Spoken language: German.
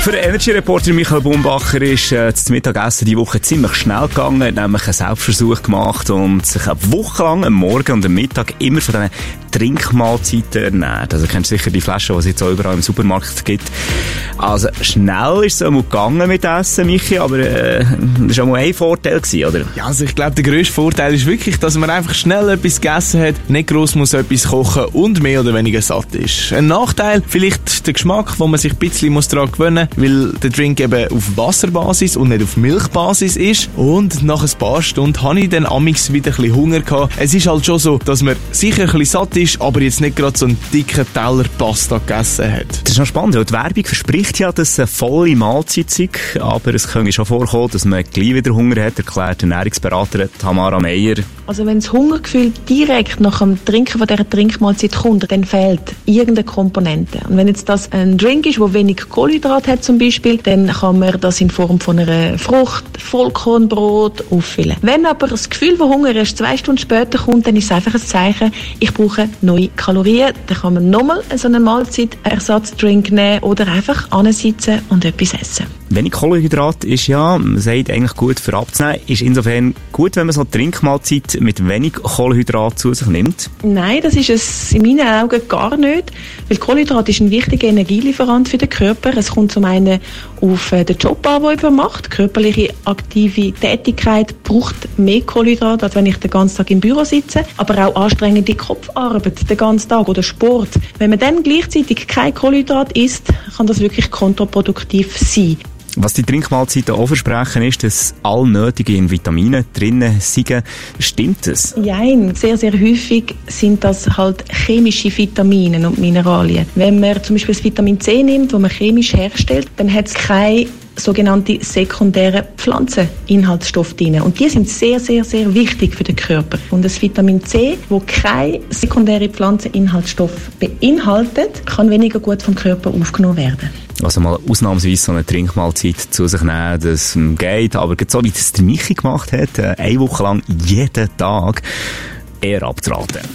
Für den Energy-Reporter Michael Bumbacher ist das Mittagessen diese Woche ziemlich schnell gegangen. Er hat nämlich einen Selbstversuch gemacht und sich eine Woche lang am Morgen und am Mittag immer von diesen Trinkmahlzeiten ernährt. Also kennst du sicher die Flaschen, die es jetzt auch überall im Supermarkt gibt. Also schnell ist es auch mal gegangen mit Essen, Michi, aber das war auch mal ein Vorteil gewesen, oder? Ja, also ich glaube, der grösste Vorteil ist wirklich, dass man einfach schnell etwas gegessen hat, nicht gross muss etwas kochen und mehr oder weniger satt ist. Ein Nachteil, vielleicht der Geschmack, wo man sich ein bisschen daran gewöhnen muss, weil der Drink eben auf Wasserbasis und nicht auf Milchbasis ist. Und nach ein paar Stunden habe ich dann amix wieder ein bisschen Hunger gehabt. Es ist halt schon so, dass man sicher ein bisschen satt ist, aber jetzt nicht gerade so einen dicken Teller Pasta gegessen hat. Das ist noch spannend, weil die Werbung verspricht ja, dass es eine volle Mahlzeit sei, aber es könnte schon vorkommen, dass man gleich wieder Hunger hat, erklärt Ernährungsberaterin Tamara Meyer. Also wenn das Hungergefühl direkt nach dem Trinken von dieser Trinkmahlzeit kommt, dann fehlt irgendeine Komponente. Und wenn jetzt das ein Drink ist, der wenig Kohlenhydrat hat zum Beispiel, dann kann man das in Form von einer Frucht, Vollkornbrot auffüllen. Wenn aber das Gefühl von Hunger erst 2 Stunden später kommt, dann ist es einfach ein Zeichen, ich brauche neue Kalorien. Dann kann man nochmal so einen Mahlzeitersatzdrink nehmen oder einfach ansitzen und etwas essen. Wenig Kohlenhydrat ist ja, man sagt, eigentlich gut für abzunehmen. Ist insofern gut, wenn man so eine Trinkmahlzeit mit wenig Kohlenhydrat zu sich nimmt? Nein, das ist es in meinen Augen gar nicht. Weil Kohlenhydrat ist ein wichtiger Energielieferant für den Körper. Es kommt zum einen auf den Job an, den jemand macht. Körperliche aktive Tätigkeit braucht mehr Kohlenhydrat, als wenn ich den ganzen Tag im Büro sitze. Aber auch anstrengende Kopfarbeit den ganzen Tag oder Sport. Wenn man dann gleichzeitig kein Kohlenhydrat isst, kann das wirklich kontraproduktiv sein. Was die Trinkmahlzeiten auch versprechen, ist, dass alle nötigen Vitamine drinnen sind. Stimmt das? Nein, sehr, sehr häufig sind das halt chemische Vitamine und Mineralien. Wenn man zum Beispiel das Vitamin C nimmt, das man chemisch herstellt, dann hat es keine sogenannte sekundäre Pflanzeninhaltsstoffe drin. Und die sind sehr, sehr, sehr wichtig für den Körper. Und das Vitamin C, das keine sekundäre Pflanzeninhaltsstoffe beinhaltet, kann weniger gut vom Körper aufgenommen werden. Also mal ausnahmsweise so eine Trinkmahlzeit zu sich nehmen, das geht. Aber so wie das der Michi gemacht hat, 1 Woche lang jeden Tag, eher abzuraten.